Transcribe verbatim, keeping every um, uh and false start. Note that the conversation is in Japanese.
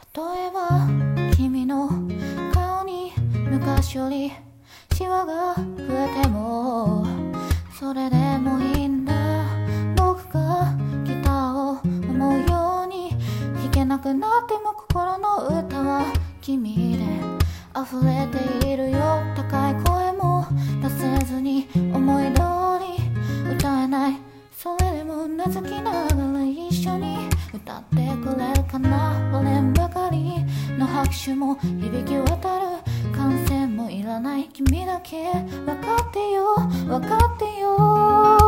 例えば君の顔に昔よりシワが増えてもそれでもいいんだ。僕がギターを思うように弾けなくなっても心の歌は君で溢れているよ。高い声も出せずに思い通り歌えない。それでもうなずきながら一緒に歌ってくれるかな。割れんばかりの拍手も響き渡る。歓声もいらない。君だけ分かってよ分かってよ。